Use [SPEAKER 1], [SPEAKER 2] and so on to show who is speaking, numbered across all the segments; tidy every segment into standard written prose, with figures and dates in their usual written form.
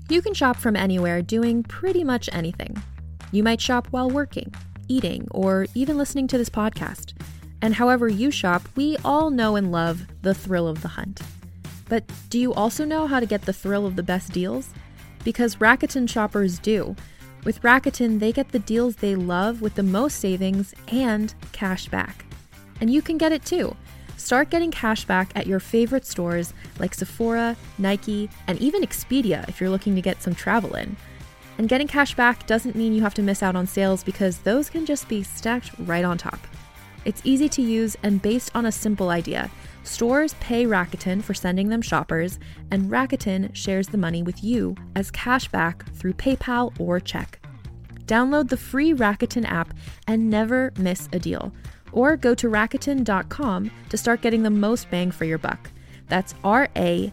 [SPEAKER 1] You can shop from anywhere doing pretty much anything. You might shop while working, eating, or even listening to this podcast. And however you shop, we all know and love the thrill of the hunt. But do you also know how to get the thrill of the best deals? Because Rakuten shoppers do. With Rakuten, they get the deals they love with the most savings and cash back. And you can get it too. Start getting cash back at your favorite stores like Sephora, Nike, and even Expedia if you're looking to get some travel in. And getting cash back doesn't mean you have to miss out on sales because those can just be stacked right on top. It's easy to use and based on a simple idea. Stores pay Rakuten for sending them shoppers, and Rakuten shares the money with you as cash back through PayPal or check. Download the free Rakuten app and never miss a deal. Or go to Rakuten.com to start getting the most bang for your buck. That's Rakuten.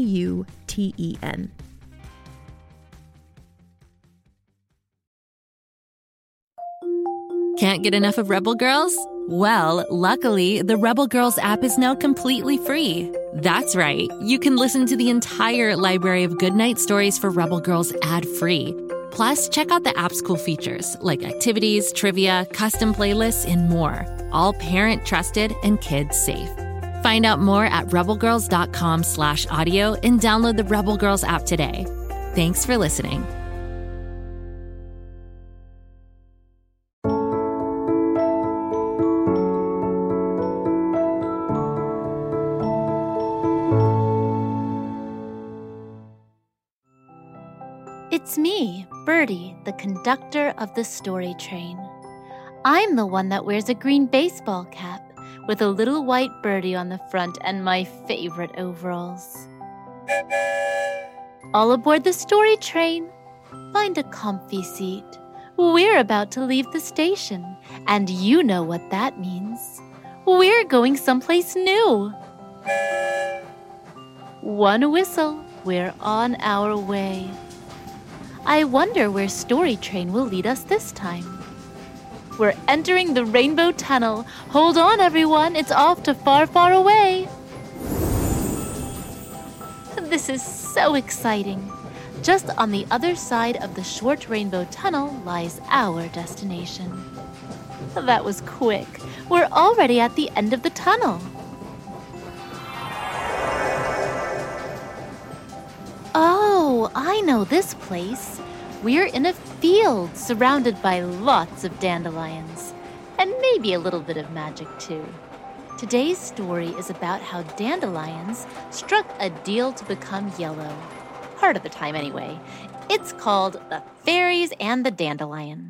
[SPEAKER 2] Can't get enough of Rebel Girls? Well, luckily, the Rebel Girls app is now completely free. That's right. You can listen to the entire library of goodnight stories for Rebel Girls ad-free. Plus, check out the app's cool features like activities, trivia, custom playlists, and more. All parent-trusted and kids-safe. Find out more at rebelgirls.com/audio and download the Rebel Girls app today. Thanks for listening.
[SPEAKER 3] It's me, Birdie, the conductor of the story train. I'm the one that wears a green baseball cap with a little white birdie on the front and my favorite overalls. All aboard the story train. Find a comfy seat. We're about to leave the station, and you know what that means. We're going someplace new. One whistle, we're on our way. I wonder where Story Train will lead us this time. We're entering the Rainbow Tunnel. Hold on, everyone. It's off to far, far away. This is so exciting. Just on the other side of the short Rainbow Tunnel lies our destination. That was quick. We're already at the end of the tunnel. Oh, I know this place. We're in a field surrounded by lots of dandelions, and maybe a little bit of magic too. Today's story is about how dandelions struck a deal to become yellow. Part of the time anyway. It's called The Fairies and the Dandelion.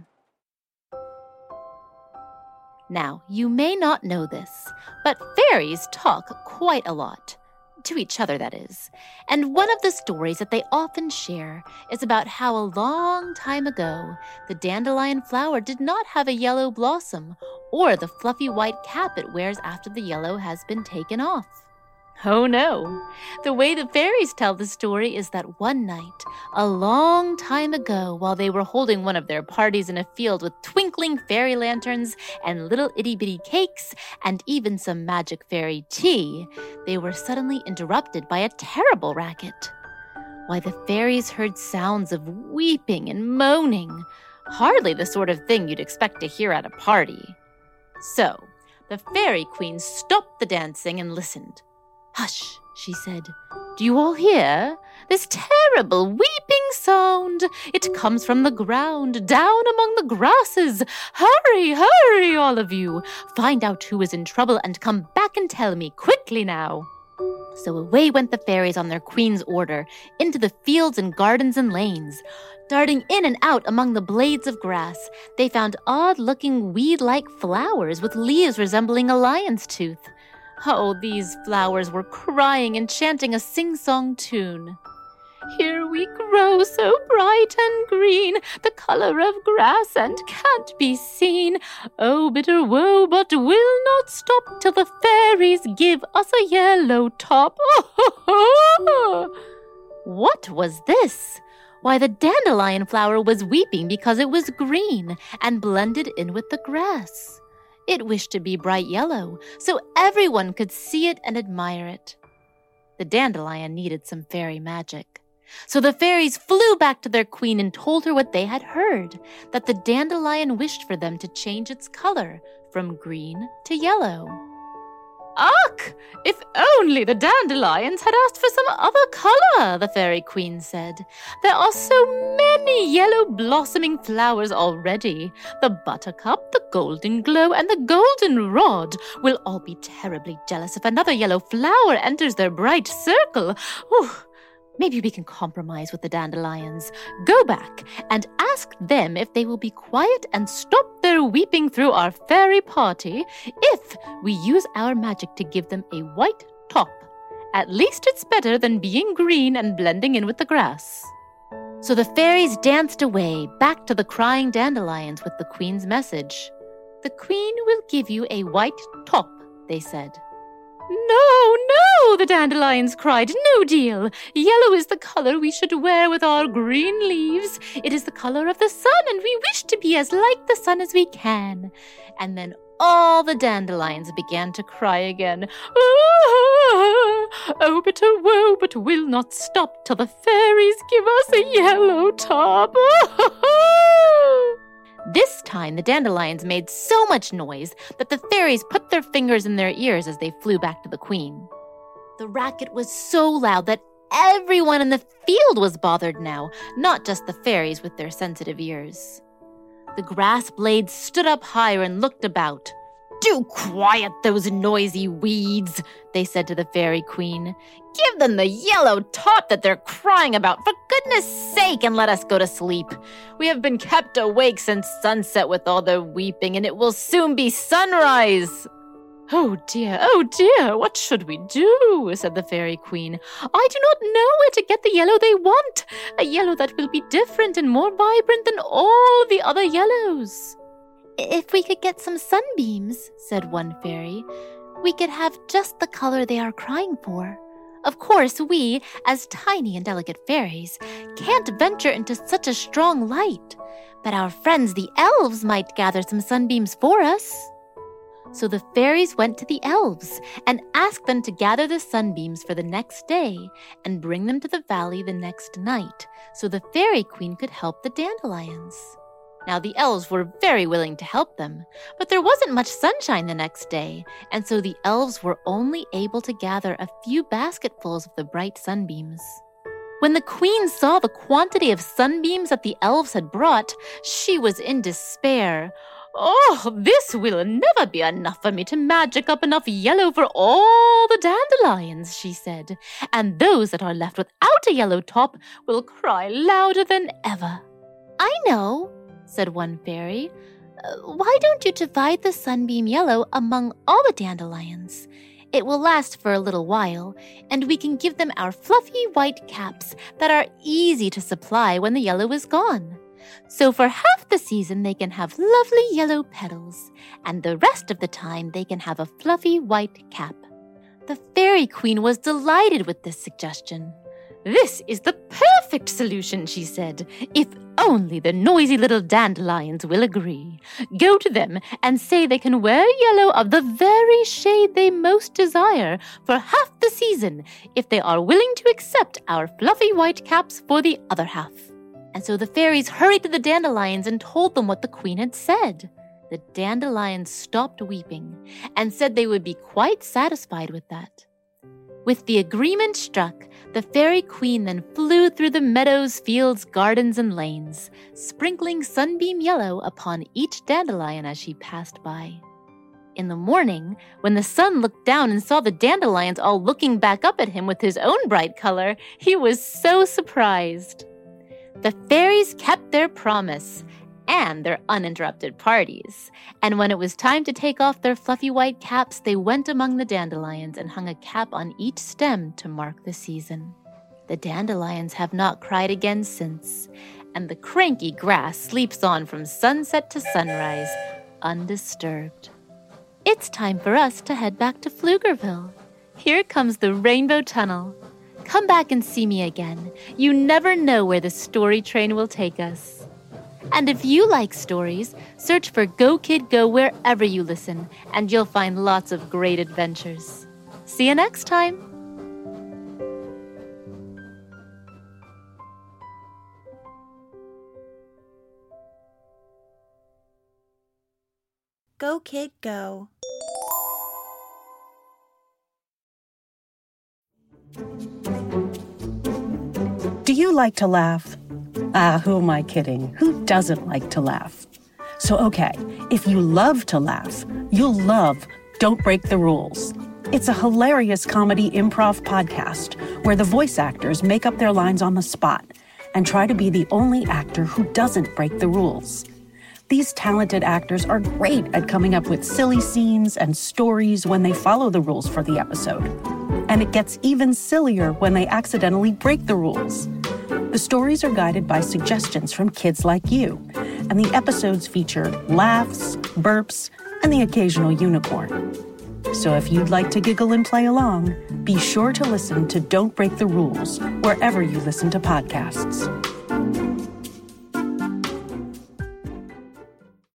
[SPEAKER 3] Now, you may not know this, but fairies talk quite a lot. To each other, that is. And one of the stories that they often share is about how a long time ago, the dandelion flower did not have a yellow blossom or the fluffy white cap it wears after the yellow has been taken off. Oh no! The way the fairies tell the story is that one night, a long time ago, while they were holding one of their parties in a field with twinkling fairy lanterns and little itty-bitty cakes and even some magic fairy tea, they were suddenly interrupted by a terrible racket. Why, the fairies heard sounds of weeping and moaning, hardly the sort of thing you'd expect to hear at a party. So, the fairy queen stopped the dancing and listened. "Hush," she said. "Do you all hear? This terrible weeping sound. It comes from the ground, down among the grasses. Hurry, hurry, all of you. Find out who is in trouble and come back and tell me quickly now." So away went the fairies on their queen's order, into the fields and gardens and lanes. Darting in and out among the blades of grass, they found odd-looking weed-like flowers with leaves resembling a lion's tooth. Oh, these flowers were crying and chanting a sing-song tune. "Here we grow so bright and green, the color of grass and can't be seen. Oh, bitter woe, but will not stop till the fairies give us a yellow top." Oh, what was this? Why, the dandelion flower was weeping because it was green and blended in with the grass. It wished to be bright yellow, so everyone could see it and admire it. The dandelion needed some fairy magic. So the fairies flew back to their queen and told her what they had heard, that the dandelion wished for them to change its color from green to yellow. "Ach, if only the dandelions had asked for some other color," the fairy queen said. "There are so many yellow blossoming flowers already. The buttercup, the golden glow, and the goldenrod will all be terribly jealous if another yellow flower enters their bright circle. Maybe we can compromise with the dandelions. Go back and ask them if they will be quiet and stop their weeping through our fairy party if we use our magic to give them a white top. At least it's better than being green and blending in with the grass." So the fairies danced away back to the crying dandelions with the queen's message. "The queen will give you a white top," they said. No, the dandelions cried. "No deal. Yellow is the color we should wear with our green leaves. It is the color of the sun, and we wish to be as like the sun as we can." And then all the dandelions began to cry again. "Oh, bitter woe, but we'll not stop till the fairies give us a yellow top." This time, the dandelions made so much noise that the fairies put their fingers in their ears as they flew back to the queen. The racket was so loud that everyone in the field was bothered now, not just the fairies with their sensitive ears. The grass blades stood up higher and looked about. "Do quiet those noisy weeds," they said to the fairy queen. "Give them the yellow top that they're crying about, for goodness sake, and let us go to sleep. We have been kept awake since sunset with all the weeping, and it will soon be sunrise." Oh dear, what should we do?" said the fairy queen. "I do not know where to get the yellow they want, a yellow that will be different and more vibrant than all the other yellows." "If we could get some sunbeams," said one fairy, "we could have just the color they are crying for. Of course, we, as tiny and delicate fairies, can't venture into such a strong light, but our friends the elves might gather some sunbeams for us." So the fairies went to the elves and asked them to gather the sunbeams for the next day and bring them to the valley the next night so the fairy queen could help the dandelions. Now, the elves were very willing to help them, but there wasn't much sunshine the next day, and so the elves were only able to gather a few basketfuls of the bright sunbeams. When the queen saw the quantity of sunbeams that the elves had brought, she was in despair. "Oh, this will never be enough for me to magic up enough yellow for all the dandelions," she said, "and those that are left without a yellow top will cry louder than ever." "I know," said one fairy. "Why don't you divide the sunbeam yellow among all the dandelions? It will last for a little while, and we can give them our fluffy white caps that are easy to supply when the yellow is gone. So for half the season they can have lovely yellow petals, and the rest of the time they can have a fluffy white cap." The fairy queen was delighted with this suggestion. "This is the perfect solution," she said, "if only the noisy little dandelions will agree. Go to them and say they can wear yellow of the very shade they most desire for half the season if they are willing to accept our fluffy white caps for the other half." And so the fairies hurried to the dandelions and told them what the queen had said. The dandelions stopped weeping and said they would be quite satisfied with that. With the agreement struck, the fairy queen then flew through the meadows, fields, gardens, and lanes, sprinkling sunbeam yellow upon each dandelion as she passed by. In the morning, when the sun looked down and saw the dandelions all looking back up at him with his own bright color, he was so surprised. The fairies kept their promise and their uninterrupted parties, and when it was time to take off their fluffy white caps, they went among the dandelions and hung a cap on each stem to mark the season. The dandelions have not cried again since, and the cranky grass sleeps on from sunset to sunrise, undisturbed. It's time for us to head back to Pflugerville. Here comes the Rainbow Tunnel. Come back and see me again. You never know where the story train will take us. And if you like stories, search for Go Kid Go wherever you listen, and you'll find lots of great adventures. See you next time!
[SPEAKER 4] Go, kid, go.
[SPEAKER 5] Do you like to laugh? Who am I kidding? Who doesn't like to laugh? So, okay, if you love to laugh, you'll love Don't Break the Rules. It's a hilarious comedy improv podcast where the voice actors make up their lines on the spot and try to be the only actor who doesn't break the rules. These talented actors are great at coming up with silly scenes and stories when they follow the rules for the episode. And it gets even sillier when they accidentally break the rules. The stories are guided by suggestions from kids like you, and the episodes feature laughs, burps, and the occasional unicorn. So if you'd like to giggle and play along, be sure to listen to Don't Break the Rules wherever you listen to podcasts.